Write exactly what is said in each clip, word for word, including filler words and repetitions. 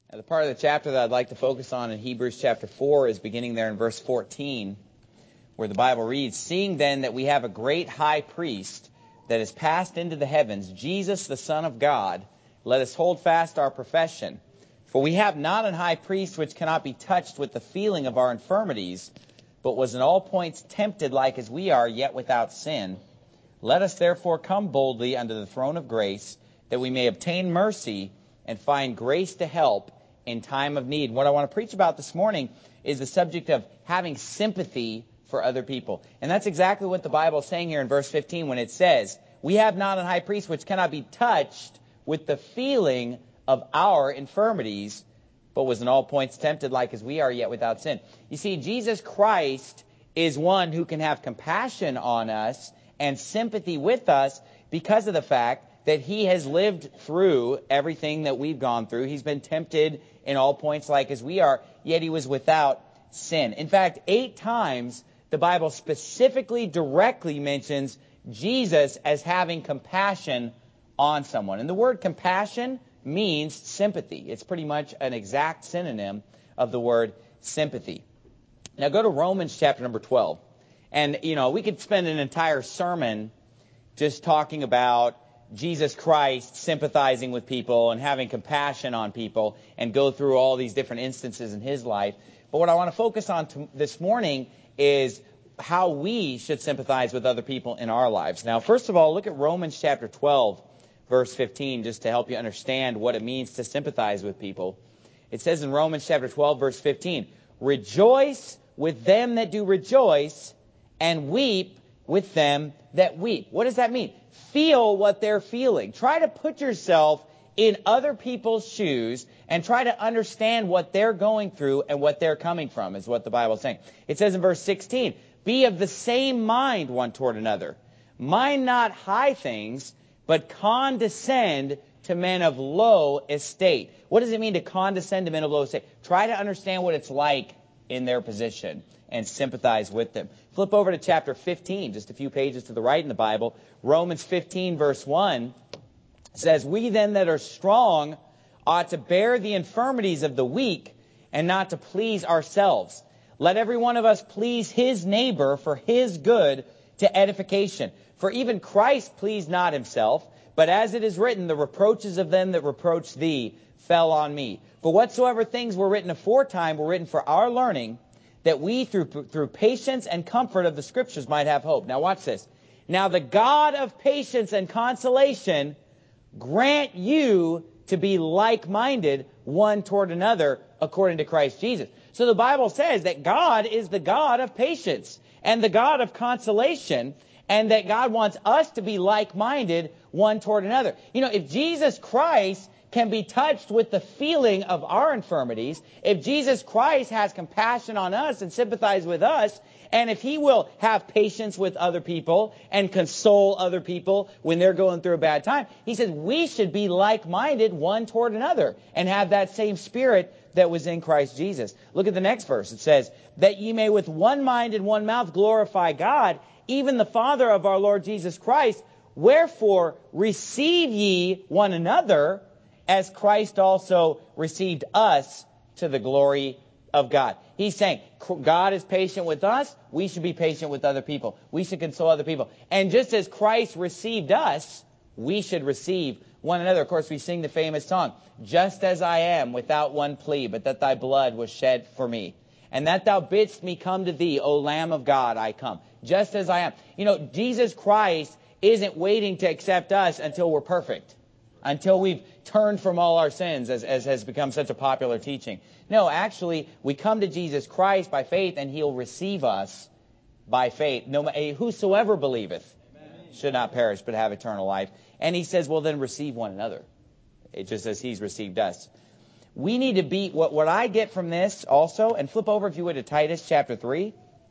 Now, the part of the chapter that I'd like to focus on in Hebrews chapter four is beginning there in verse fourteen, where the Bible reads, "Seeing then that we have a great high priest that is passed into the heavens, Jesus the Son of God, let us hold fast our profession. For we have not an high priest which cannot be touched with the feeling of our infirmities, but was in all points tempted like as we are, yet without sin. Let us therefore come boldly unto the throne of grace, that we may obtain mercy and find grace to help in time of need." What I want to preach about this morning is the subject of having sympathy for other people. And that's exactly what the Bible is saying here in verse fifteen when it says, "We have not an high priest which cannot be touched with the feeling of our infirmities, but was in all points tempted like as we are, yet without sin." You see, Jesus Christ is one who can have compassion on us and sympathy with us because of the fact that he has lived through everything that we've gone through. He's been tempted in all points like as we are, yet he was without sin. In fact, eight times the Bible specifically directly mentions Jesus as having compassion on someone. And the word compassion means sympathy. It's pretty much an exact synonym of the word sympathy. Now go to Romans chapter number twelve. And, you know, we could spend an entire sermon just talking about Jesus Christ sympathizing with people and having compassion on people and go through all these different instances in his life. But what I want to focus on t- this morning is how we should sympathize with other people in our lives. Now, first of all, look at Romans chapter twelve, verse fifteen, just to help you understand what it means to sympathize with people. It says in Romans chapter twelve, verse fifteen, "Rejoice with them that do rejoice, and weep with them that weep." What does that mean? Feel what they're feeling. Try to put yourself in other people's shoes and try to understand what they're going through and what they're coming from, is what the Bible is saying. It says in verse sixteen, "Be of the same mind one toward another. Mind not high things, but condescend to men of low estate." What does it mean to condescend to men of low estate? Try to understand what it's like in their position and sympathize with them. Flip over to chapter fifteen, just a few pages to the right in the Bible. Romans fifteen, verse one says, "We then that are strong ought to bear the infirmities of the weak and not to please ourselves. Let every one of us please his neighbor for his good to edification. For even Christ pleased not himself, but as it is written, the reproaches of them that reproached thee fell on me. For whatsoever things were written aforetime were written for our learning, that we through, through patience and comfort of the Scriptures might have hope." Now watch this. "Now the God of patience and consolation grant you to be like-minded one toward another according to Christ Jesus." So the Bible says that God is the God of patience and the God of consolation, and that God wants us to be like-minded one toward another. You know, if Jesus Christ can be touched with the feeling of our infirmities, if Jesus Christ has compassion on us and sympathize with us, and if he will have patience with other people and console other people when they're going through a bad time, he says we should be like-minded one toward another and have that same spirit that was in Christ Jesus. Look at the next verse. It says, "That ye may with one mind and one mouth glorify God, even the Father of our Lord Jesus Christ. Wherefore receive ye one another, as Christ also received us to the glory of God." He's saying God is patient with us. We should be patient with other people. We should console other people. And just as Christ received us, we should receive one another. Of course, we sing the famous song, "Just as I am, without one plea, but that thy blood was shed for me. And that thou bidst me come to thee, O Lamb of God, I come." Just as I am. You know, Jesus Christ isn't waiting to accept us until we're perfect, until we've turned from all our sins, as, as has become such a popular teaching. No, actually, we come to Jesus Christ by faith, and he'll receive us by faith. No, "Whosoever believeth should not perish, but have eternal life." And he says, well, then receive one another, it just as he's received us. We need to be, what, what I get from this also, and flip over if you would to Titus chapter three,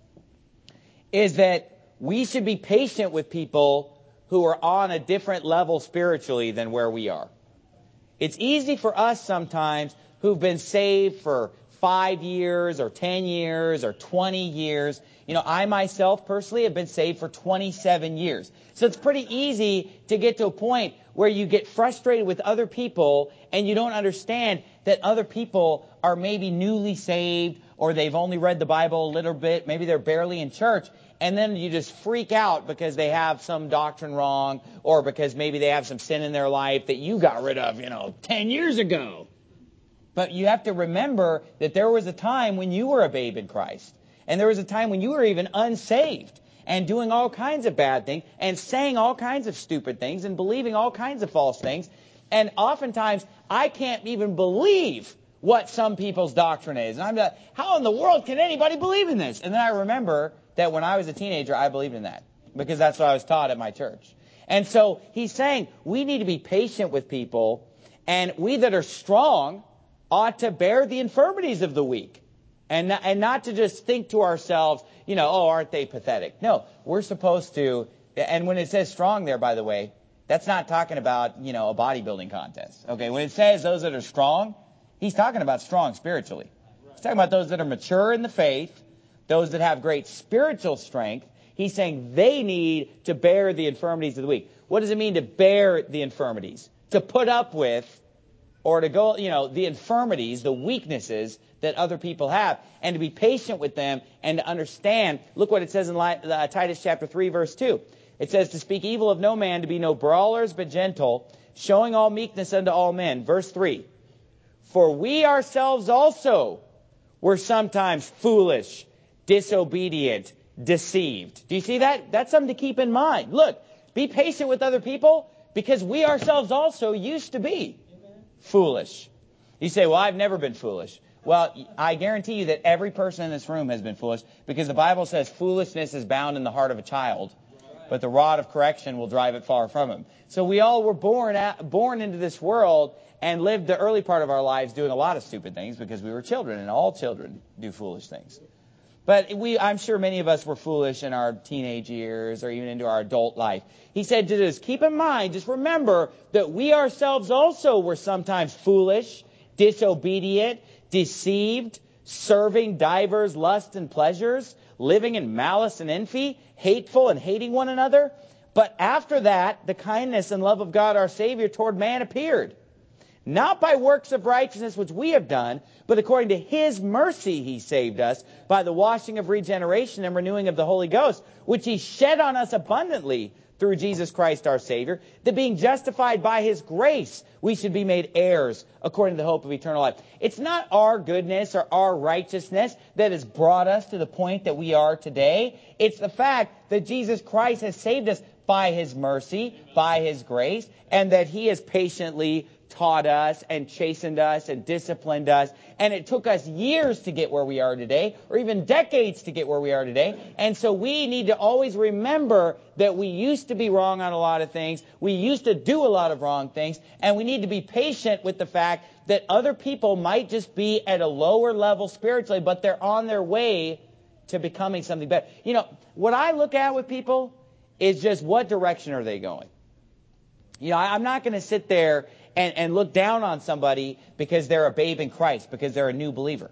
is that we should be patient with people who are on a different level spiritually than where we are. It's easy for us sometimes who've been saved for five years or ten years or twenty years. You know, I myself personally have been saved for twenty-seven years. So it's pretty easy to get to a point where you get frustrated with other people and you don't understand that other people are maybe newly saved or they've only read the Bible a little bit, maybe they're barely in church, and then you just freak out because they have some doctrine wrong or because maybe they have some sin in their life that you got rid of, you know, ten years ago. But you have to remember that there was a time when you were a babe in Christ. And there was a time when you were even unsaved and doing all kinds of bad things and saying all kinds of stupid things and believing all kinds of false things. And oftentimes, I can't even believe what some people's doctrine is. And I'm like, how in the world can anybody believe in this? And then I remember that when I was a teenager, I believed in that because that's what I was taught at my church. And so he's saying we need to be patient with people, and we that are strong ought to bear the infirmities of the weak. And, and not to just think to ourselves, you know, oh, aren't they pathetic? No, we're supposed to, and when it says strong there, by the way, that's not talking about, you know, a bodybuilding contest. Okay, when it says those that are strong, he's talking about strong spiritually. He's talking about those that are mature in the faith, those that have great spiritual strength. He's saying they need to bear the infirmities of the weak. What does it mean to bear the infirmities? To put up with, or to go, you know, the infirmities, the weaknesses that other people have, and to be patient with them and to understand. Look what it says in uh, Titus chapter three, verse two. It says, to speak evil of no man, to be no brawlers, but gentle, showing all meekness unto all men. Verse three. For we ourselves also were sometimes foolish, disobedient, deceived. Do you see that? That's something to keep in mind. Look, be patient with other people because we ourselves also used to be foolish. You say, well, I've never been foolish. Well, I guarantee you that every person in this room has been foolish because the Bible says foolishness is bound in the heart of a child, but the rod of correction will drive it far from him. So we all were born at, born into this world and lived the early part of our lives doing a lot of stupid things because we were children, and all children do foolish things. But we, I'm sure many of us were foolish in our teenage years or even into our adult life. He said to us, keep in mind, just remember that we ourselves also were sometimes foolish, disobedient, deceived, serving divers lusts and pleasures, living in malice and envy, hateful and hating one another. But after that, the kindness and love of God our Savior toward man appeared. Not by works of righteousness which we have done, but according to His mercy He saved us by the washing of regeneration and renewing of the Holy Ghost, which He shed on us abundantly through Jesus Christ our Savior, that being justified by His grace, we should be made heirs according to the hope of eternal life. It's not our goodness or our righteousness that has brought us to the point that we are today. It's the fact that Jesus Christ has saved us by His mercy, by His grace, and that He has patiently taught us and chastened us and disciplined us. And it took us years to get where we are today, or even decades to get where we are today. And so we need to always remember that we used to be wrong on a lot of things. We used to do a lot of wrong things. And we need to be patient with the fact that other people might just be at a lower level spiritually, but they're on their way to becoming something better. You know, what I look at with people is just what direction are they going? You know, I'm not going to sit there and, and look down on somebody because they're a babe in Christ, because they're a new believer.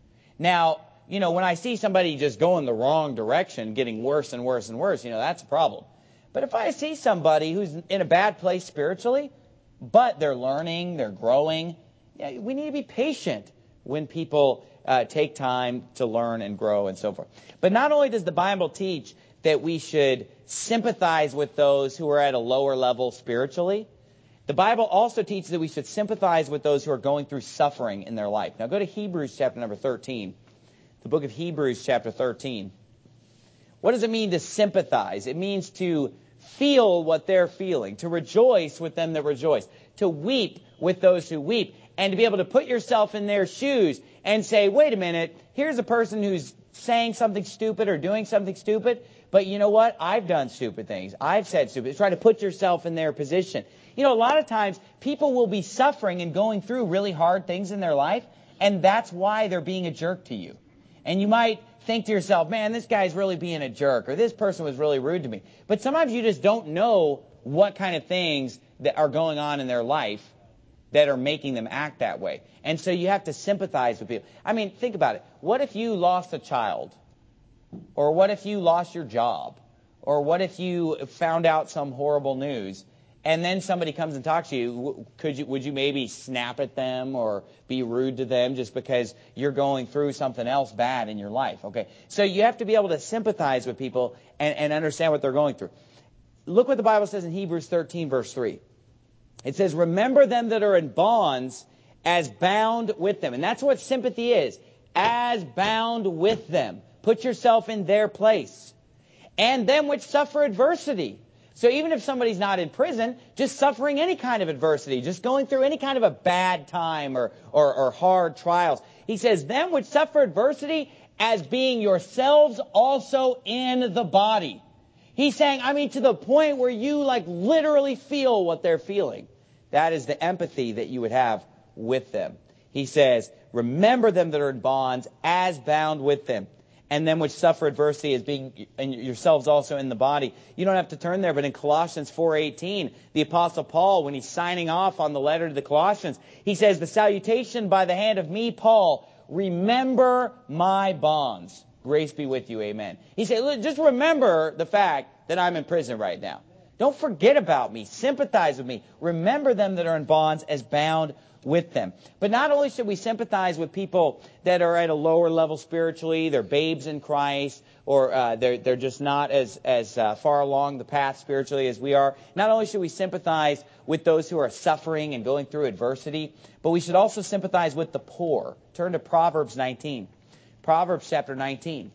Now, you know, when I see somebody just going the wrong direction, getting worse and worse and worse, you know, that's a problem. But if I see somebody who's in a bad place spiritually, but they're learning, they're growing, yeah, we need to be patient when people uh, take time to learn and grow and so forth. But not only does the Bible teach that we should sympathize with those who are at a lower level spiritually, the Bible also teaches that we should sympathize with those who are going through suffering in their life. Now go to Hebrews chapter number thirteen. The book of Hebrews chapter thirteen. What does it mean to sympathize? It means to feel what they're feeling, to rejoice with them that rejoice, to weep with those who weep, and to be able to put yourself in their shoes and say, wait a minute, here's a person who's saying something stupid or doing something stupid, but you know what? I've done stupid things. I've said stupid. Try to put yourself in their position. You know, a lot of times people will be suffering and going through really hard things in their life, and that's why they're being a jerk to you. And you might think to yourself, man, this guy's really being a jerk, or this person was really rude to me. But sometimes you just don't know what kind of things that are going on in their life that are making them act that way. And so you have to sympathize with people. I mean, think about it. What if you lost a child? Or what if you lost your job? Or what if you found out some horrible news? and then somebody comes and talks to you, could you, would you maybe snap at them or be rude to them just because you're going through something else bad in your life? Okay, so you have to be able to sympathize with people and, and understand what they're going through. Look what the Bible says in Hebrews thirteen, verse three. It says, remember them that are in bonds as bound with them. And that's what sympathy is, as bound with them. Put yourself in their place. And them which suffer adversity. So even if somebody's not in prison, just suffering any kind of adversity, just going through any kind of a bad time or, or, or hard trials. He says, them which suffer adversity as being yourselves also in the body. He's saying, I mean, to the point where you like literally feel what they're feeling. That is the empathy that you would have with them. He says, remember them that are in bonds as bound with them. And them which suffer adversity as being and yourselves also in the body. You don't have to turn there, but in Colossians four eighteen, the Apostle Paul, when he's signing off on the letter to the Colossians, he says, the salutation by the hand of me, Paul, remember my bonds. Grace be with you, amen. He said, just remember the fact that I'm in prison right now. Don't forget about me. Sympathize with me. Remember them that are in bonds as bound with them. But not only should we sympathize with people that are at a lower level spiritually, they're babes in Christ, or uh, they're they're just not as as uh, far along the path spiritually as we are. Not only should we sympathize with those who are suffering and going through adversity, but we should also sympathize with the poor. Turn to Proverbs nineteen. Proverbs chapter nineteen.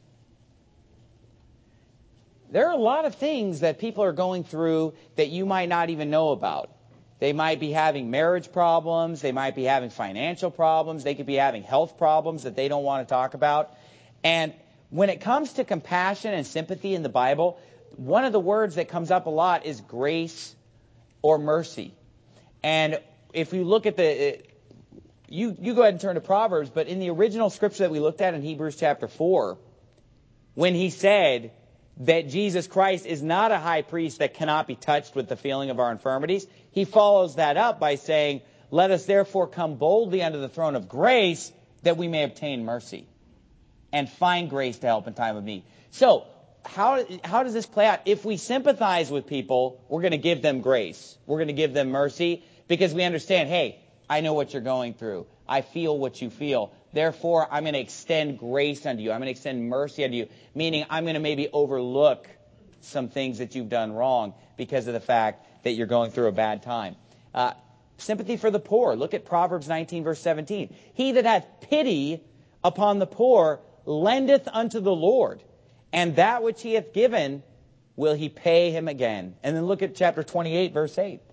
There are a lot of things that people are going through that you might not even know about. They might be having marriage problems. They might be having financial problems. They could be having health problems that they don't want to talk about. And when it comes to compassion and sympathy in the Bible, one of the words that comes up a lot is grace or mercy. And if you look at the, you, you go ahead and turn to Proverbs, but in the original scripture that we looked at in Hebrews chapter four, when he said that Jesus Christ is not a high priest that cannot be touched with the feeling of our infirmities, he follows that up by saying, let us therefore come boldly unto the throne of grace that we may obtain mercy and find grace to help in time of need. So, how, how does this play out? If we sympathize with people, we're going to give them grace. We're going to give them mercy because we understand, hey, I know what you're going through. I feel what you feel. Therefore, I'm going to extend grace unto you. I'm going to extend mercy unto you. Meaning, I'm going to maybe overlook some things that you've done wrong because of the fact that you're going through a bad time. Uh, sympathy for the poor. Look at Proverbs nineteen, verse seventeen. He that hath pity upon the poor lendeth unto the Lord, and that which he hath given will he pay him again. And then look at chapter twenty-eight, verse eight.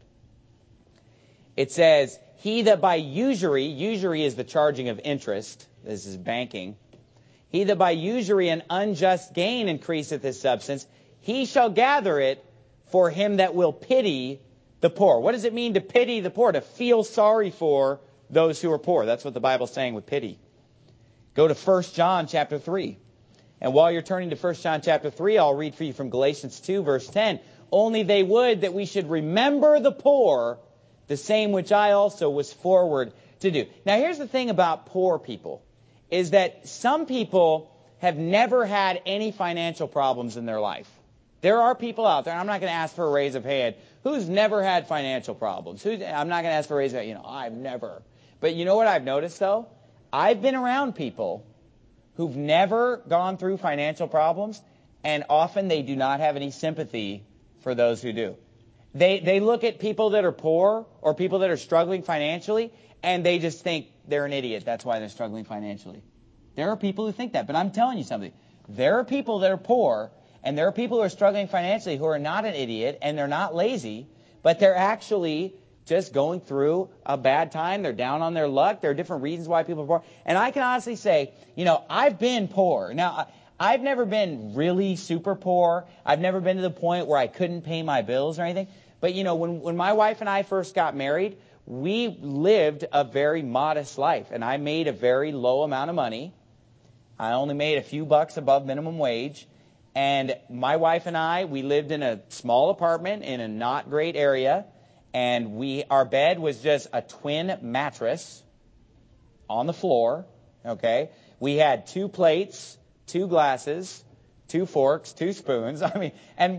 It says, he that by usury, usury is the charging of interest, this is banking, he that by usury and unjust gain increaseth his substance, he shall gather it for him that will pity the poor. What does it mean to pity the poor? To feel sorry for those who are poor. That's what the Bible's saying with pity. Go to First John chapter three. And while you're turning to First John chapter three, I'll read for you from Galatians two, verse ten. Only they would that we should remember the poor, the same which I also was forward to do. Now here's the thing about poor people, is that some people have never had any financial problems in their life. There are people out there, and I'm not going to ask for a raise of hand, who's never had financial problems. Who's, I'm not going to ask for a raise of hand, you know, I've never. But you know what I've noticed though? I've been around people who've never gone through financial problems, and often they do not have any sympathy for those who do. They they look at people that are poor or people that are struggling financially, and they just think they're an idiot. That's why they're struggling financially. There are people who think that. But I'm telling you something. There are people that are poor, and there are people who are struggling financially who are not an idiot, and they're not lazy, but they're actually just going through a bad time. They're down on their luck. There are different reasons why people are poor. And I can honestly say, you know, I've been poor. Now, I've never been really super poor. I've never been to the point where I couldn't pay my bills or anything. But, you know, when, when my wife and I first got married, we lived a very modest life. And I made a very low amount of money. I only made a few bucks above minimum wage. And my wife and I, we lived in a small apartment in a not great area. And we, our bed was just a twin mattress on the floor. Okay. We had two plates, two glasses, two forks, two spoons. I mean, and we,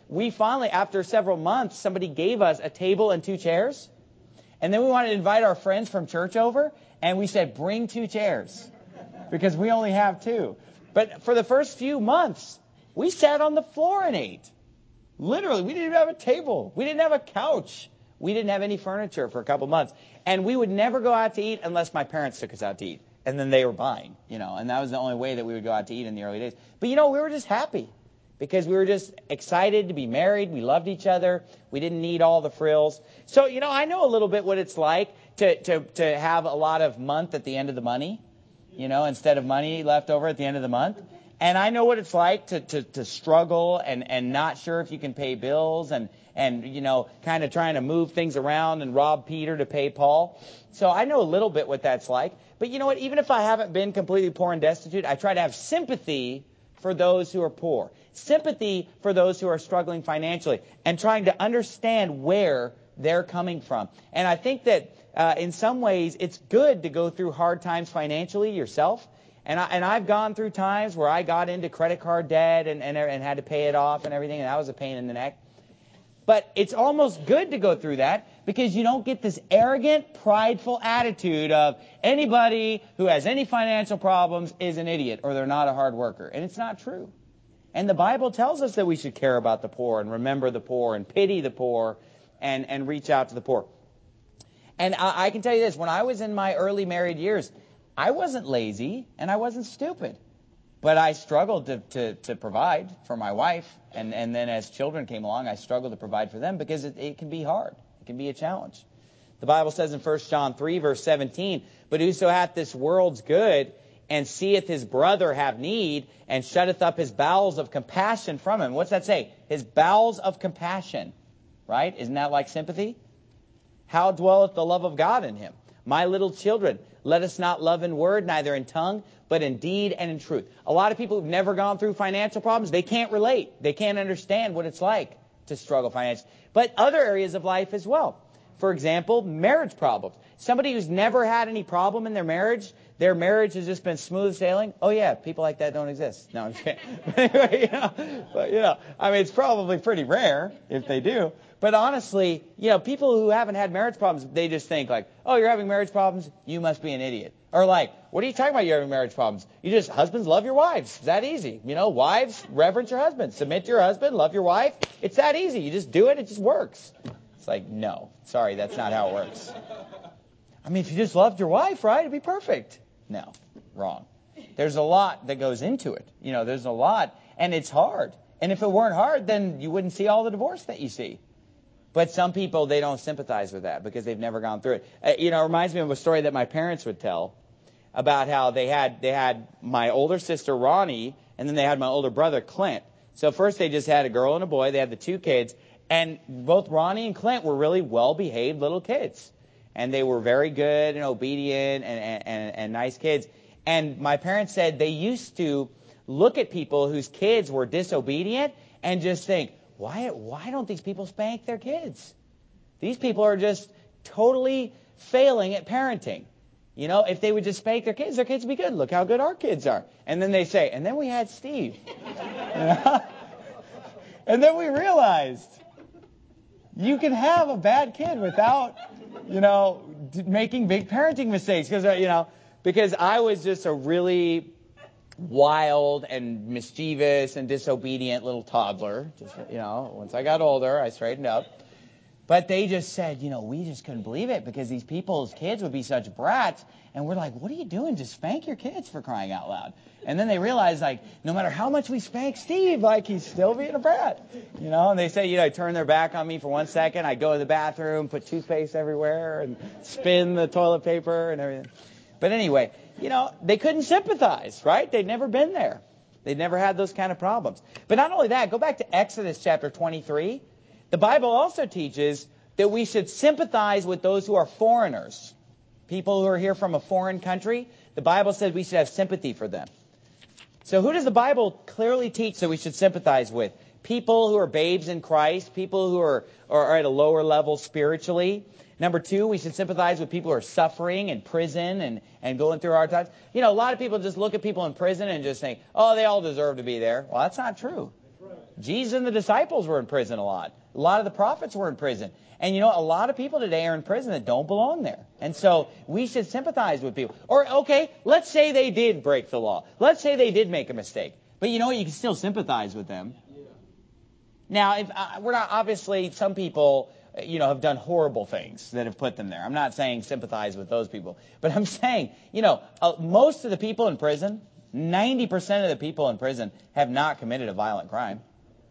we finally, after several months, somebody gave us a table and two chairs. And then we wanted to invite our friends from church over. And we said, bring two chairs. Because we only have two. But for the first few months, we sat on the floor and ate. Literally, we didn't even have a table. We didn't have a couch. We didn't have any furniture for a couple months. And we would never go out to eat unless my parents took us out to eat. And then they were buying, you know. And that was the only way that we would go out to eat in the early days. But, you know, we were just happy. Because we were just excited to be married. We loved each other. We didn't need all the frills. So, you know, I know a little bit what it's like to, to, to have a lot of month at the end of the money, you know, instead of money left over at the end of the month. And I know what it's like to, to, to struggle and, and not sure if you can pay bills and, and, you know, kind of trying to move things around and rob Peter to pay Paul. So I know a little bit what that's like. But you know what? Even if I haven't been completely poor and destitute, I try to have sympathy for those who are poor. Sympathy for those who are struggling financially and trying to understand where they're coming from. And I think that uh, in some ways it's good to go through hard times financially yourself. And, I, and I've gone through times where I got into credit card debt and, and, and had to pay it off and everything, and that was a pain in the neck. But it's almost good to go through that because you don't get this arrogant, prideful attitude of anybody who has any financial problems is an idiot or they're not a hard worker. And it's not true. And the Bible tells us that we should care about the poor and remember the poor and pity the poor and, and reach out to the poor. And I, I can tell you this, when I was in my early married years, I wasn't lazy and I wasn't stupid. But I struggled to, to, to provide for my wife. And, and then as children came along, I struggled to provide for them because it, it can be hard. It can be a challenge. The Bible says in First John three, verse seventeen, but whoso hath this world's good and seeth his brother have need and shutteth up his bowels of compassion from him. What's that say? His bowels of compassion. Right? Isn't that like sympathy? How dwelleth the love of God in him? My little children, let us not love in word, neither in tongue, but in deed and in truth. A lot of people who've never gone through financial problems, they can't relate. They can't understand what it's like to struggle financially. But other areas of life as well. For example, marriage problems. Somebody who's never had any problem in their marriage, their marriage has just been smooth sailing. Oh yeah, people like that don't exist. No, I'm just kidding. Anyway, you know, but you know, I mean, it's probably pretty rare if they do. But honestly, you know, people who haven't had marriage problems, they just think like, oh, you're having marriage problems? You must be an idiot. Or like, what are you talking about you're having marriage problems? You just, husbands, love your wives. It's that easy. You know, wives, reverence your husband. Submit to your husband, love your wife. It's that easy. You just do it, it just works. It's like, no, sorry, that's not how it works. I mean, if you just loved your wife, right, it'd be perfect. No, wrong. There's a lot that goes into it. You know, there's a lot, and it's hard. And if it weren't hard, then you wouldn't see all the divorce that you see. But some people, they don't sympathize with that because they've never gone through it. Uh, you know, it reminds me of a story that my parents would tell about how they had they had my older sister, Ronnie, and then they had my older brother, Clint. So first they just had a girl and a boy. They had the two kids. And both Ronnie and Clint were really well-behaved little kids. And they were very good and obedient and, and, and nice kids. And my parents said they used to look at people whose kids were disobedient and just think, why, why don't these people spank their kids? These people are just totally failing at parenting. You know, if they would just spank their kids, their kids would be good. Look how good our kids are. And then they say, and then we had Steve. You know? And then we realized you can have a bad kid without, you know, d- making big parenting mistakes. Because, uh, you know, because I was just a really wild and mischievous and disobedient little toddler. Just, you know, once I got older, I straightened up. But they just said, you know, we just couldn't believe it because these people's kids would be such brats. And we're like, what are you doing? Just spank your kids, for crying out loud. And then they realized, like, no matter how much we spank Steve, like, he's still being a brat. You know, and they say, you know, turn their back on me for one second. I'd go to the bathroom, put toothpaste everywhere, and spin the toilet paper and everything. But anyway, you know, they couldn't sympathize, right? They'd never been there. They'd never had those kind of problems. But not only that, go back to Exodus chapter twenty-three. The Bible also teaches that we should sympathize with those who are foreigners. People who are here from a foreign country. The Bible says we should have sympathy for them. So who does the Bible clearly teach that we should sympathize with? People who are babes in Christ. People who are, are at a lower level spiritually. Number two, we should sympathize with people who are suffering in prison and, and going through hard times. You know, a lot of people just look at people in prison and just think, oh, they all deserve to be there. Well, that's not true. Jesus and the disciples were in prison a lot. A lot of the prophets were in prison. And you know, a lot of people today are in prison that don't belong there. And so we should sympathize with people. Or, okay, let's say they did break the law. Let's say they did make a mistake. But you know what? You can still sympathize with them. Now, if, uh, we're not, obviously, some people, you know, have done horrible things that have put them there. I'm not saying sympathize with those people. But I'm saying, you know, uh, most of the people in prison, ninety percent of the people in prison have not committed a violent crime.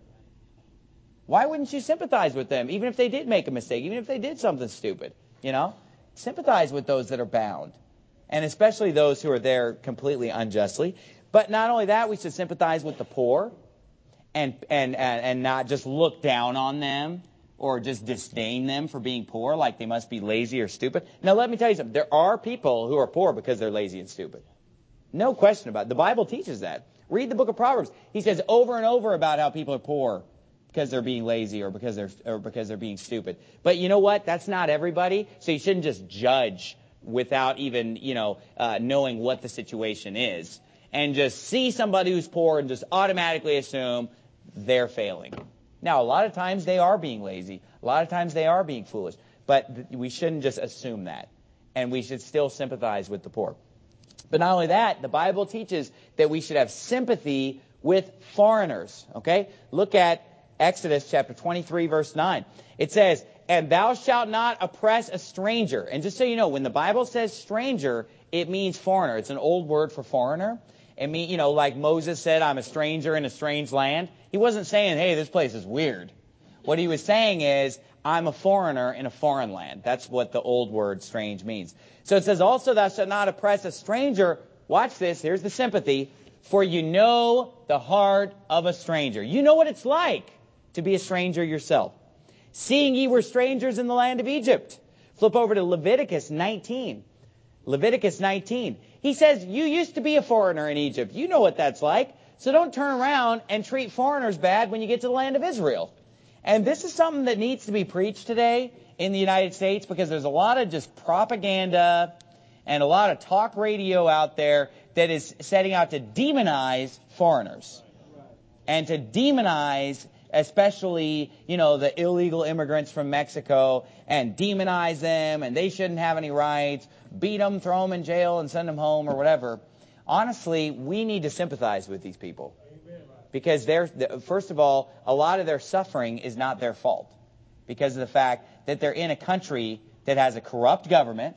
Why wouldn't you sympathize with them, even if they did make a mistake, even if they did something stupid, you know? Sympathize with those that are bound, and especially those who are there completely unjustly. But not only that, we should sympathize with the poor and, and, and, and not just look down on them or just disdain them for being poor, like they must be lazy or stupid. Now, let me tell you something. There are people who are poor because they're lazy and stupid. No question about it. The Bible teaches that. Read the book of Proverbs. He says over and over about how people are poor because they're being lazy or because they're or because they're being stupid. But you know what? That's not everybody. So you shouldn't just judge without even, you know, uh, knowing what the situation is, and just see somebody who's poor and just automatically assume they're failing. Now, a lot of times they are being lazy. A lot of times they are being foolish. But th- we shouldn't just assume that. And we should still sympathize with the poor. But not only that, the Bible teaches that we should have sympathy with foreigners. Okay? Look at Exodus chapter twenty-three, verse nine. It says, and thou shalt not oppress a stranger. And just so you know, when the Bible says stranger, it means foreigner. It's an old word for foreigner. It mean, you know, like Moses said, I'm a stranger in a strange land. He wasn't saying, hey, this place is weird. What he was saying is, I'm a foreigner in a foreign land. That's what the old word strange means. So it says, also thou shalt not oppress a stranger. Watch this. Here's the sympathy. For you know the heart of a stranger. You know what it's like to be a stranger yourself. Seeing ye were strangers in the land of Egypt. Flip over to Leviticus nineteen. Leviticus nineteen. He says, you used to be a foreigner in Egypt. You know what that's like. So don't turn around and treat foreigners bad when you get to the land of Israel. And this is something that needs to be preached today in the United States, because there's a lot of just propaganda and a lot of talk radio out there that is setting out to demonize foreigners and to demonize especially, you know, the illegal immigrants from Mexico, and demonize them, and they shouldn't have any rights, beat them, throw them in jail, and send them home, or whatever. Honestly, we need to sympathize with these people. Because they're, first of all, a lot of their suffering is not their fault. Because of the fact that they're in a country that has a corrupt government,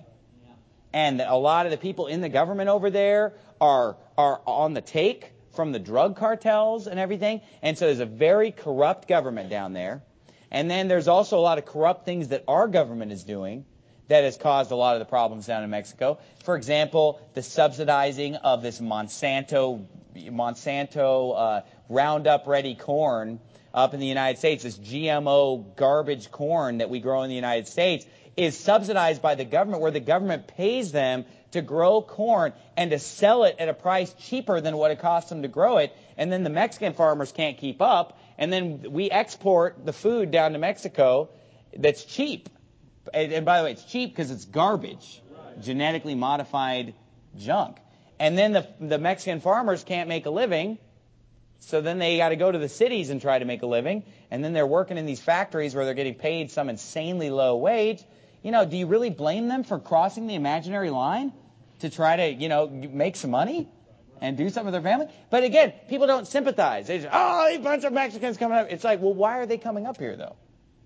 and a lot of the people in the government over there are are on the take from the drug cartels and everything. And so there's a very corrupt government down there. And then there's also a lot of corrupt things that our government is doing that has caused a lot of the problems down in Mexico. For example, the subsidizing of this Monsanto Monsanto uh, Roundup Ready corn up in the United States, this G M O garbage corn that we grow in the United States, is subsidized by the government, where the government pays them to grow corn and to sell it at a price cheaper than what it costs them to grow it. And then the Mexican farmers can't keep up. And then we export the food down to Mexico that's cheap. And, and by the way, it's cheap because it's garbage, genetically modified junk. And then the, the Mexican farmers can't make a living. So then they got to go to the cities and try to make a living. And then they're working in these factories where they're getting paid some insanely low wage. You know, do you really blame them for crossing the imaginary line to try to, you know, make some money and do something with their family? But again, people don't sympathize. They just, oh, a bunch of Mexicans coming up. It's like, well, why are they coming up here, though?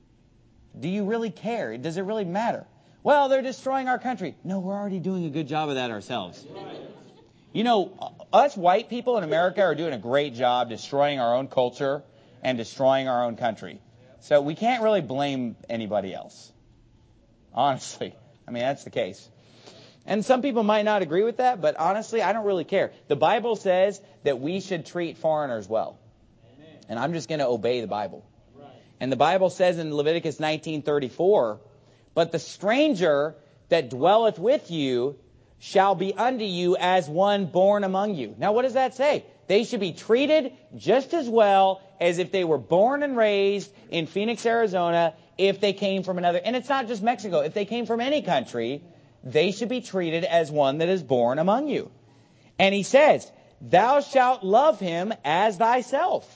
Do you really care? Does it really matter? Well, they're destroying our country. No, we're already doing a good job of that ourselves. You know, us white people in America are doing a great job destroying our own culture and destroying our own country. So we can't really blame anybody else. Honestly. I mean, that's the case. And some people might not agree with that, but honestly, I don't really care. The Bible says that we should treat foreigners well. And I'm just going to obey the Bible. And the Bible says in Leviticus nineteen thirty-four, but the stranger that dwelleth with you shall be unto you as one born among you. Now, what does that say? They should be treated just as well as if they were born and raised in Phoenix, Arizona, if they came from another. And it's not just Mexico. If they came from any country, they should be treated as one that is born among you. And he says, thou shalt love him as thyself.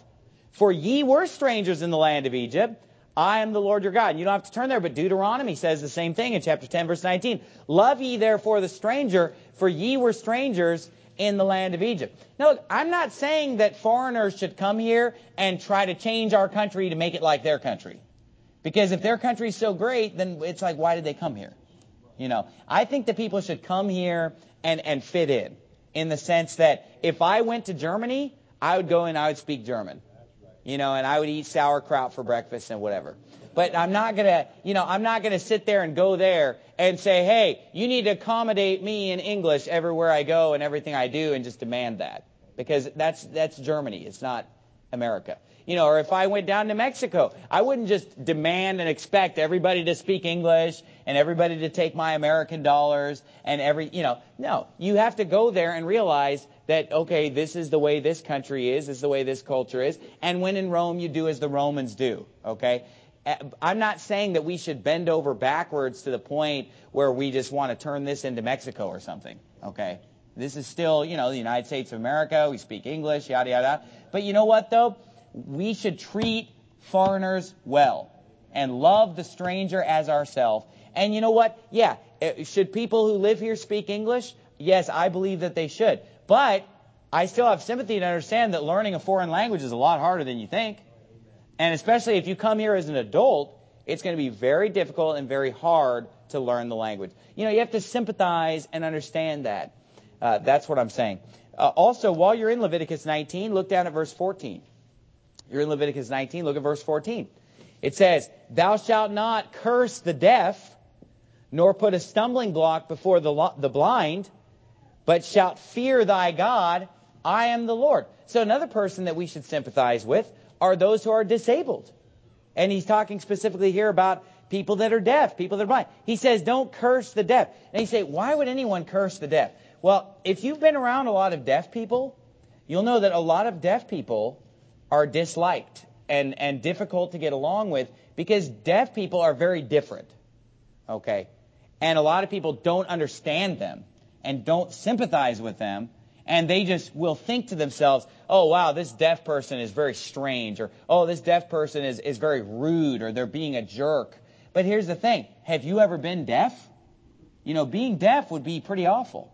For ye were strangers in the land of Egypt. I am the Lord your God. And you don't have to turn there, but Deuteronomy says the same thing in chapter ten, verse nineteen. Love ye therefore the stranger, for ye were strangers in the land of Egypt. Now, look, I'm not saying that foreigners should come here and try to change our country to make it like their country. Because if their country is so great, then it's like, why did they come here? You know, I think that people should come here and, and fit in. In the sense that if I went to Germany, I would go and I would speak German. You know, and I would eat sauerkraut for breakfast and whatever. But I'm not going to, you know, I'm not going to sit there and go there and say, hey, you need to accommodate me in English everywhere I go and everything I do and just demand that. Because that's that's Germany. It's not America. You know, or if I went down to Mexico, I wouldn't just demand and expect everybody to speak English and everybody to take my American dollars and every, you know, no. You have to go there and realize that, okay, this is the way this country is, this is the way this culture is, and when in Rome, you do as the Romans do, okay? I'm not saying that we should bend over backwards to the point where we just want to turn this into Mexico or something, okay? This is still, you know, the United States of America, we speak English, yada, yada. But you know what, though? We should treat foreigners well and love the stranger as ourselves. And you know what? Yeah, should people who live here speak English? Yes, I believe that they should. But I still have sympathy to understand that learning a foreign language is a lot harder than you think. And especially if you come here as an adult, it's going to be very difficult and very hard to learn the language. You know, you have to sympathize and understand that. Uh, that's what I'm saying. Uh, also, while you're in Leviticus nineteen, look down at verse fourteen. You're in Leviticus nineteen, look at verse fourteen. It says, thou shalt not curse the deaf, nor put a stumbling block before the, lo- the blind, but shalt fear thy God. I am the Lord. So another person that we should sympathize with are those who are disabled. And he's talking specifically here about people that are deaf, people that are blind. He says, don't curse the deaf. And you say, why would anyone curse the deaf? Well, if you've been around a lot of deaf people, you'll know that a lot of deaf people are disliked and, and difficult to get along with because deaf people are very different. Okay? And a lot of people don't understand them and don't sympathize with them. And they just will think to themselves, oh, wow, this deaf person is very strange. Or, oh, this deaf person is, is very rude. Or they're being a jerk. But here's the thing. Have you ever been deaf? You know, being deaf would be pretty awful.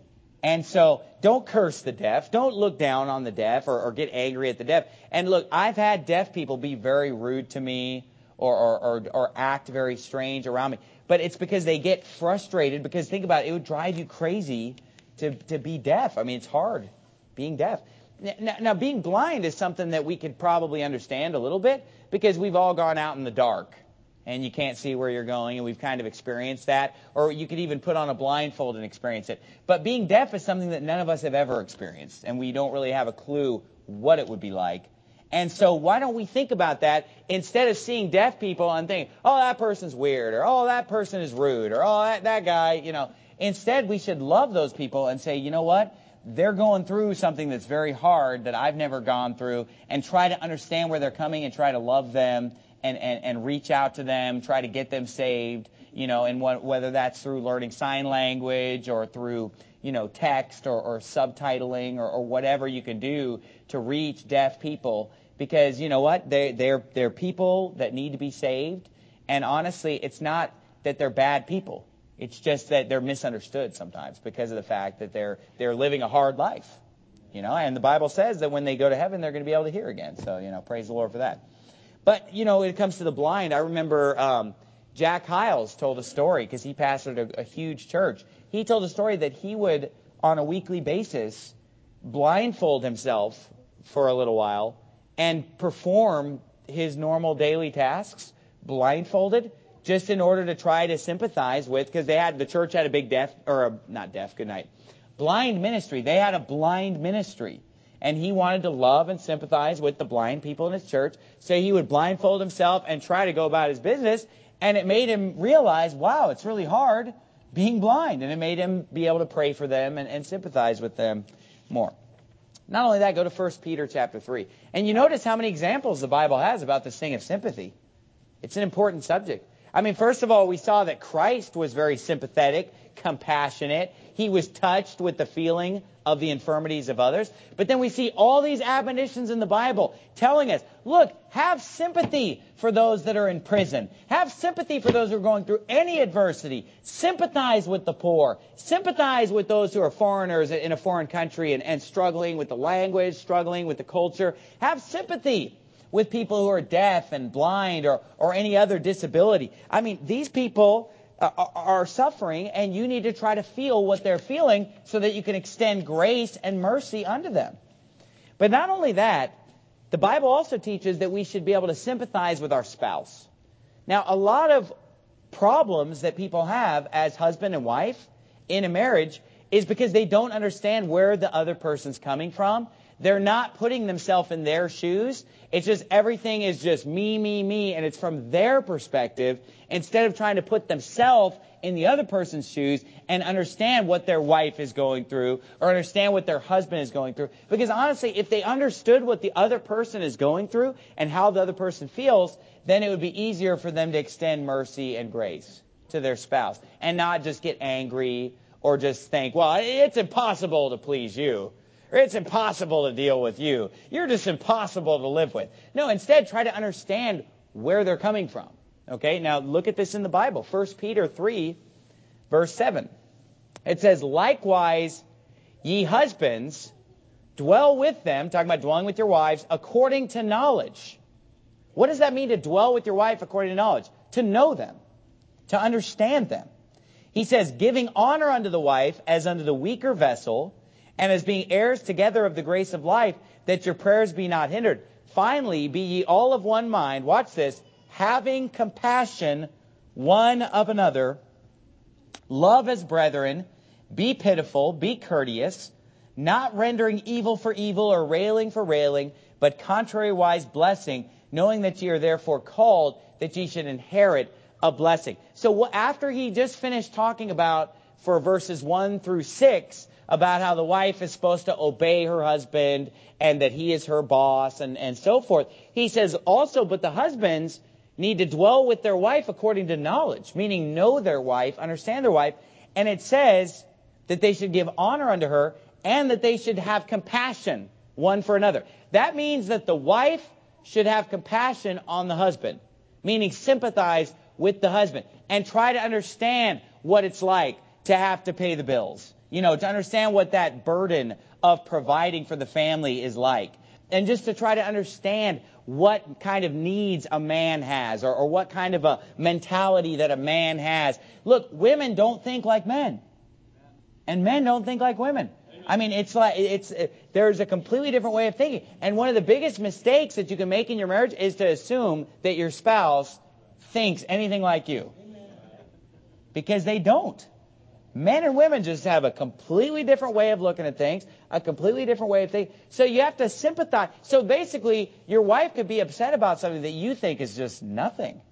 And so don't curse the deaf. Don't look down on the deaf or, or get angry at the deaf. And look, I've had deaf people be very rude to me or, or, or, or act very strange around me. But it's because they get frustrated. Because think about it, it would drive you crazy to, to be deaf. I mean, it's hard being deaf. Now, now, being blind is something that we could probably understand a little bit because we've all gone out in the dark. And you can't see where you're going, and we've kind of experienced that. Or you could even put on a blindfold and experience it. But being deaf is something that none of us have ever experienced, and we don't really have a clue what it would be like. And so why don't we think about that instead of seeing deaf people and think, oh, that person's weird, or oh, that person is rude, or oh, that, that guy, you know. Instead, we should love those people and say, you know what? They're going through something that's very hard that I've never gone through, and try to understand where they're coming and try to love them. And, and, and reach out to them, try to get them saved, you know, and what, whether that's through learning sign language or through, you know, text or, or subtitling or, or whatever you can do to reach deaf people. Because, you know what, they, they're, they're people that need to be saved. And honestly, it's not that they're bad people. It's just that they're misunderstood sometimes because of the fact that they're, they're living a hard life, you know. And the Bible says that when they go to heaven, they're going to be able to hear again. So, you know, praise the Lord for that. But, you know, when it comes to the blind, I remember um, Jack Hiles told a story because he pastored a, a huge church. He told a story that he would, on a weekly basis, blindfold himself for a little while and perform his normal daily tasks blindfolded just in order to try to sympathize with, because they had, the church had a big deaf, or a, not deaf, good night, blind ministry. They had a blind ministry. And he wanted to love and sympathize with the blind people in his church. So he would blindfold himself and try to go about his business. And it made him realize, wow, it's really hard being blind. And it made him be able to pray for them and, and sympathize with them more. Not only that, go to First Peter chapter three. And you notice how many examples the Bible has about this thing of sympathy. It's an important subject. I mean, first of all, we saw that Christ was very sympathetic, compassionate. he was touched with the feeling of the infirmities of others. But then we see all these admonitions in the Bible telling us, look, have sympathy for those that are in prison. Have sympathy for those who are going through any adversity. Sympathize with the poor. Sympathize with those who are foreigners in a foreign country and, and struggling with the language, struggling with the culture. Have sympathy with people who are deaf and blind or, or any other disability. I mean, these people are, are suffering, and you need to try to feel what they're feeling so that you can extend grace and mercy unto them. But not only that, the Bible also teaches that we should be able to sympathize with our spouse. Now, a lot of problems that people have as husband and wife in a marriage is because they don't understand where the other person's coming from. They're not putting themselves in their shoes. It's just everything is just me, me, me, and it's from their perspective instead of trying to put themselves in the other person's shoes and understand what their wife is going through or understand what their husband is going through. Because honestly, if they understood what the other person is going through and how the other person feels, then it would be easier for them to extend mercy and grace to their spouse and not just get angry or just think, well, it's impossible to please you. Or it's impossible to deal with you. You're just impossible to live with. No, instead, try to understand where they're coming from. Okay, now look at this in the Bible. First Peter three, verse seven. It says, likewise, ye husbands, dwell with them, talking about dwelling with your wives, according to knowledge. What does that mean to dwell with your wife according to knowledge? To know them, to understand them. He says, giving honor unto the wife as unto the weaker vessel, and as being heirs together of the grace of life, that your prayers be not hindered. Finally, be ye all of one mind, watch this, having compassion one of another, love as brethren, be pitiful, be courteous, not rendering evil for evil or railing for railing, but contrariwise blessing, knowing that ye are therefore called, that ye should inherit a blessing. So after he just finished talking about, for verses one through six, about how the wife is supposed to obey her husband and that he is her boss and, and so forth. He says also, but the husbands need to dwell with their wife according to knowledge, meaning know their wife, understand their wife. And it says that they should give honor unto her and that they should have compassion one for another. That means that the wife should have compassion on the husband, meaning sympathize with the husband and try to understand what it's like to have to pay the bills. You know, to understand what that burden of providing for the family is like. And just to try to understand what kind of needs a man has or, or what kind of a mentality that a man has. Look, women don't think like men. And men don't think like women. I mean, it's like, it's, it, there's a completely different way of thinking. And one of the biggest mistakes that you can make in your marriage is to assume that your spouse thinks anything like you. Because they don't. Men and women just have a completely different way of looking at things, a completely different way of thinking. So you have to sympathize. So basically, your wife could be upset about something that you think is just nothing.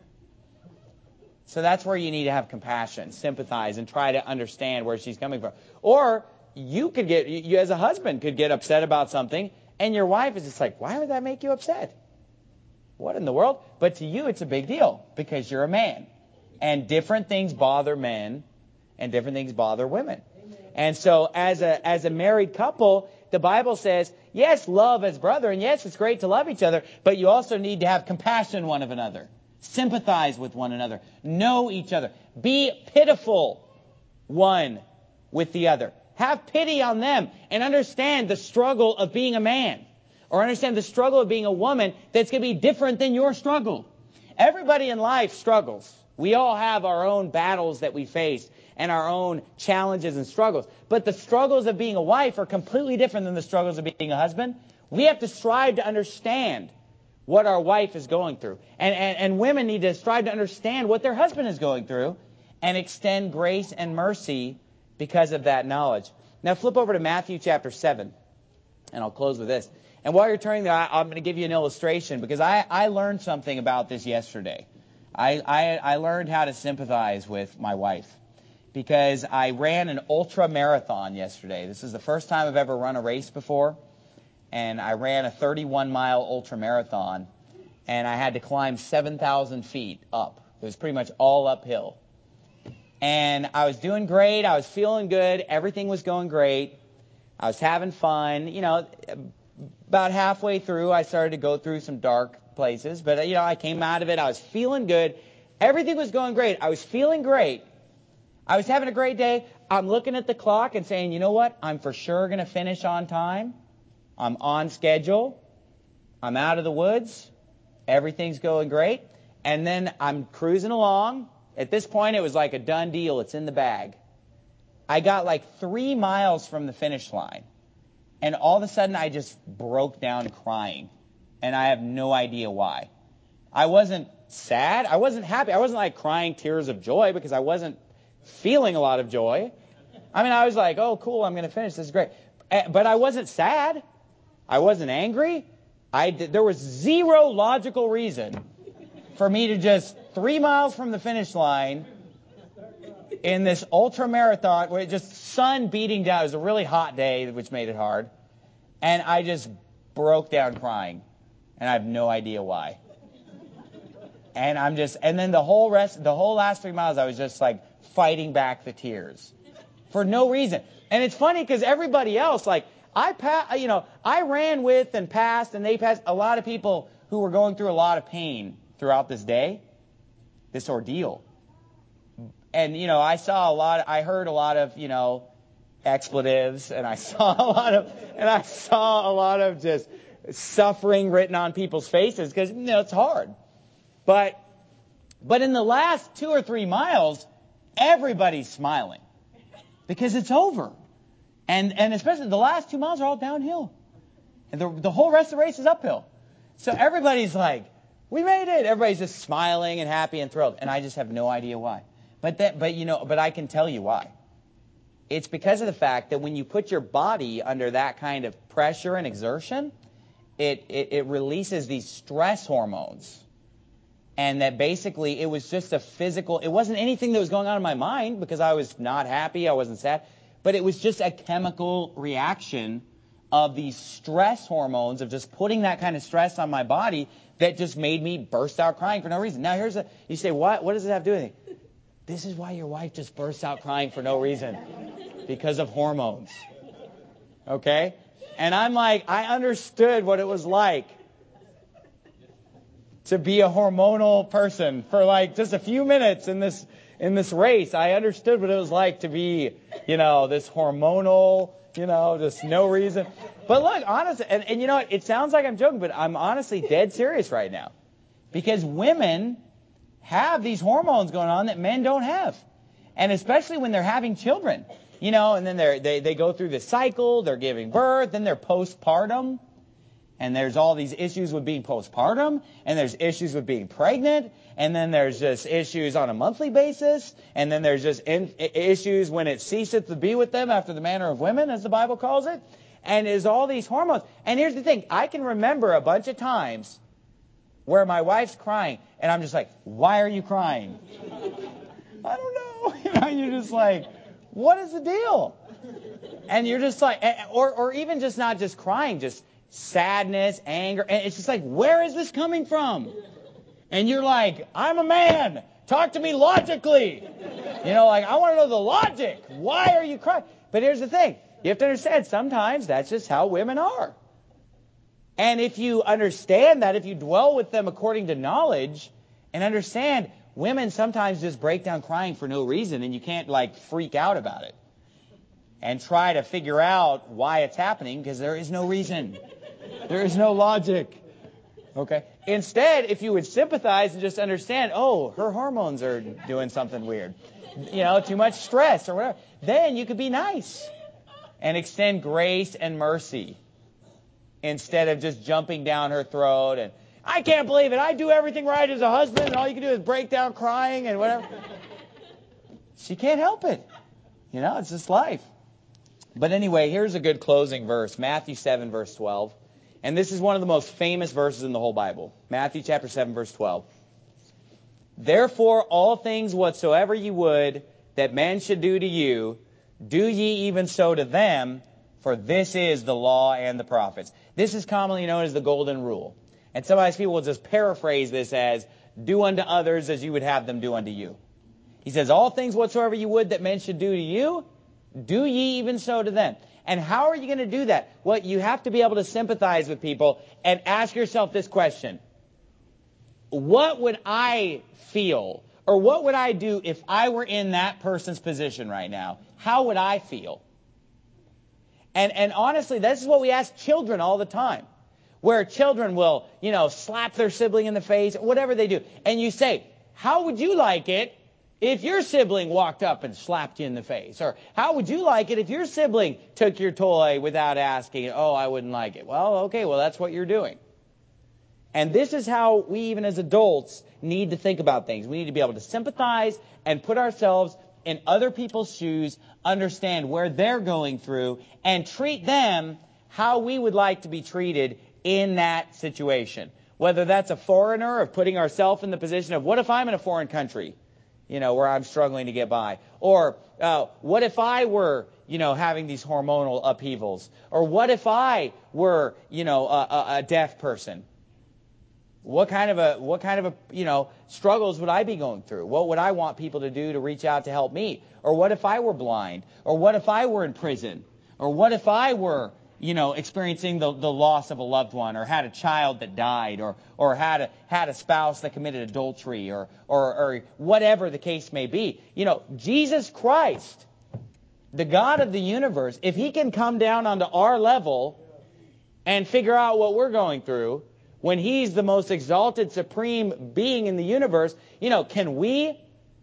So that's where you need to have compassion, sympathize, and try to understand where she's coming from. Or you could get, you as a husband could get upset about something, and your wife is just like, why would that make you upset? What in the world? But to you, it's a big deal because you're a man. And different things bother men. And different things bother women. And so as a as a married couple, the Bible says, yes, love as brethren. Yes, it's great to love each other. But you also need to have compassion one of another. Sympathize with one another. Know each other. Be pitiful one with the other. Have pity on them. And understand the struggle of being a man. Or understand the struggle of being a woman that's going to be different than your struggle. Everybody in life struggles. We all have our own battles that we face. And our own challenges and struggles. But the struggles of being a wife are completely different than the struggles of being a husband. We have to strive to understand what our wife is going through. And, and, and women need to strive to understand what their husband is going through and extend grace and mercy because of that knowledge. Now flip over to Matthew chapter seven. And I'll close with this. And while you're turning there, I, I'm going to give you an illustration because I, I learned something about this yesterday. I, I, I learned how to sympathize with my wife. Because I ran an ultra marathon yesterday. This is the first time I've ever run a race before. And I ran a thirty-one mile ultra marathon. And I had to climb seven thousand feet up. It was pretty much all uphill. And I was doing great. I was feeling good. Everything was going great. I was having fun. You know, about halfway through, I started to go through some dark places. But, you know, I came out of it. I was feeling good. Everything was going great. I was feeling great. I was having a great day. I'm looking at the clock and saying, you know what? I'm for sure going to finish on time. I'm on schedule. I'm out of the woods. Everything's going great. And then I'm cruising along. At this point, it was like a done deal. It's in the bag. I got like three miles from the finish line. And all of a sudden, I just broke down crying. And I have no idea why. I wasn't sad. I wasn't happy. I wasn't like crying tears of joy because I wasn't feeling a lot of joy. I mean, I was like, oh, cool, I'm going to finish. This is great. But I wasn't sad. I wasn't angry. I did, there was zero logical reason for me to just three miles from the finish line in this ultra marathon where it just sun beating down. It was a really hot day, which made it hard. And I just broke down crying. And I have no idea why. And I'm just, and then the whole rest, the whole last three miles, I was just like fighting back the tears for no reason. And it's funny because everybody else, like I, pa- you know, I ran with and passed, and they passed a lot of people who were going through a lot of pain throughout this day, this ordeal. And, you know, I saw a lot, I heard a lot of, you know, expletives, and I saw a lot of, and I saw a lot of just suffering written on people's faces because, you know, it's hard. But, but in the last two or three miles, everybody's smiling because it's over. And, and especially the last two miles are all downhill. And the, the whole rest of the race is uphill. So everybody's like, we made it. Everybody's just smiling and happy and thrilled. And I just have no idea why. But that, but you know, but I can tell you why. It's because of the fact that when you put your body under that kind of pressure and exertion, it, it, it releases these stress hormones. And that basically it was just a physical, it wasn't anything that was going on in my mind because I was not happy, I wasn't sad, but it was just a chemical reaction of these stress hormones of just putting that kind of stress on my body that just made me burst out crying for no reason. Now here's a, you say, what, what does it have to do with it? This is why your wife just bursts out crying for no reason. Because of hormones. Okay? And I'm like, I understood what it was like to be a hormonal person for like just a few minutes in this in this race. I understood what it was like to be, you know, this hormonal, you know, just no reason. But look, honestly, and, and you know what, it sounds like I'm joking, but I'm honestly dead serious right now. Because women have these hormones going on that men don't have. And especially when they're having children. You know, and then they're, they they go through the cycle, they're giving birth, then they're postpartum. And there's all these issues with being postpartum, and there's issues with being pregnant, and then there's just issues on a monthly basis, and then there's just in, issues when it ceaseth to be with them after the manner of women, as the Bible calls it. And there's all these hormones. And here's the thing, I can remember a bunch of times where my wife's crying, and I'm just like, why are you crying? I don't know. You know, you're just like, what is the deal? And you're just like, or or even just not just crying, just sadness, anger. And it's just like, where is this coming from? And you're like, I'm a man. Talk to me logically. You know, like, I want to know the logic. Why are you crying? But here's the thing. You have to understand, sometimes that's just how women are. And if you understand that, if you dwell with them according to knowledge and understand, women sometimes just break down crying for no reason, and you can't, like, freak out about it and try to figure out why it's happening, because there is no reason. There is no logic. Okay? Instead, if you would sympathize and just understand, oh, her hormones are doing something weird, you know, too much stress or whatever, then you could be nice and extend grace and mercy instead of just jumping down her throat and, I can't believe it. I do everything right as a husband, and all you can do is break down crying and whatever. She can't help it. You know, it's just life. But anyway, here's a good closing verse. Matthew seven, verse twelve. And this is one of the most famous verses in the whole Bible. Matthew chapter seven, verse twelve. Therefore, all things whatsoever ye would that men should do to you, do ye even so to them, for this is the law and the prophets. This is commonly known as the golden rule. And sometimes people will just paraphrase this as, do unto others as you would have them do unto you. He says, all things whatsoever you would that men should do to you, do ye even so to them. And how are you going to do that? Well, you have to be able to sympathize with people and ask yourself this question. What would I feel, or what would I do if I were in that person's position right now? How would I feel? And, and honestly, this is what we ask children all the time. Where children will, you know, slap their sibling in the face, whatever they do. And you say, how would you like it if your sibling walked up and slapped you in the face? Or how would you like it if your sibling took your toy without asking? Oh, I wouldn't like it. Well, okay, well, that's what you're doing. And this is how we, even as adults, need to think about things. We need to be able to sympathize and put ourselves in other people's shoes, understand where they're going through, and treat them how we would like to be treated in that situation. Whether that's a foreigner, of putting ourselves in the position of, what if I'm in a foreign country, you know, where I'm struggling to get by? Or uh, what if I were, you know, having these hormonal upheavals? Or what if I were, you know, a, a, a deaf person? What kind of a, what kind of a, you know, struggles would I be going through? What would I want people to do to reach out to help me? Or what if I were blind? Or what if I were in prison? Or what if I were, you know, experiencing the, the loss of a loved one, or had a child that died, or or had a had a spouse that committed adultery, or or or whatever the case may be. You know, Jesus Christ, the God of the universe, if He can come down onto our level and figure out what we're going through, when He's the most exalted, supreme being in the universe, you know, can we,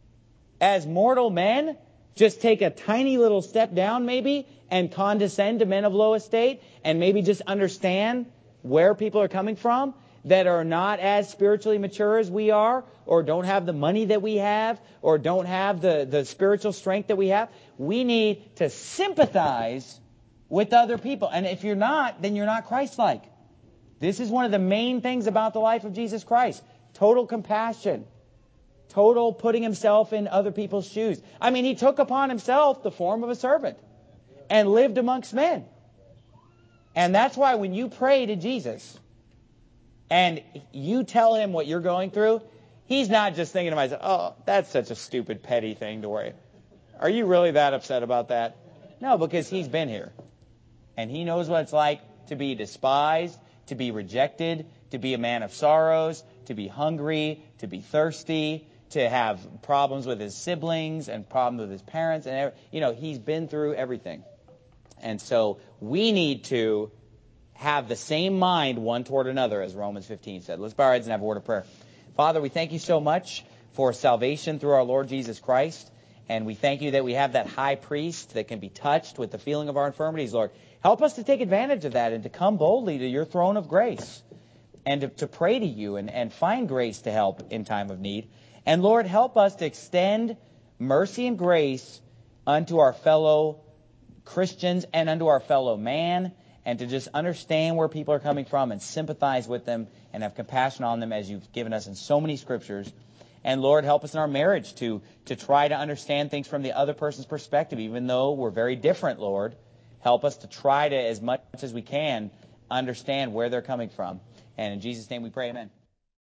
as mortal men, just take a tiny little step down maybe and condescend to men of low estate, and maybe just understand where people are coming from that are not as spiritually mature as we are, or don't have the money that we have, or don't have the, the spiritual strength that we have? We need to sympathize with other people. And if you're not, then you're not Christ-like. This is one of the main things about the life of Jesus Christ. Total compassion. Total putting Himself in other people's shoes. I mean, He took upon Himself the form of a servant and lived amongst men. And that's why when you pray to Jesus and you tell Him what you're going through, He's not just thinking to Himself, oh, that's such a stupid, petty thing to worry. Are you really that upset about that? No, because He's been here. And He knows what it's like to be despised, to be rejected, to be a man of sorrows, to be hungry, to be thirsty, to have problems with his siblings and problems with his parents. And, you know, He's been through everything. And so we need to have the same mind one toward another, as Romans fifteen said. Let's bow our heads and have a word of prayer. Father, we thank You so much for salvation through our Lord Jesus Christ. And we thank You that we have that high priest that can be touched with the feeling of our infirmities, Lord. Help us to take advantage of that and to come boldly to Your throne of grace and to, to pray to You and, and find grace to help in time of need. And Lord, help us to extend mercy and grace unto our fellow Christians and unto our fellow man, and to just understand where people are coming from and sympathize with them and have compassion on them as You've given us in so many scriptures. And Lord, help us in our marriage to, to try to understand things from the other person's perspective, even though we're very different, Lord. Help us to try to, as much as we can, understand where they're coming from. And in Jesus' name we pray, amen.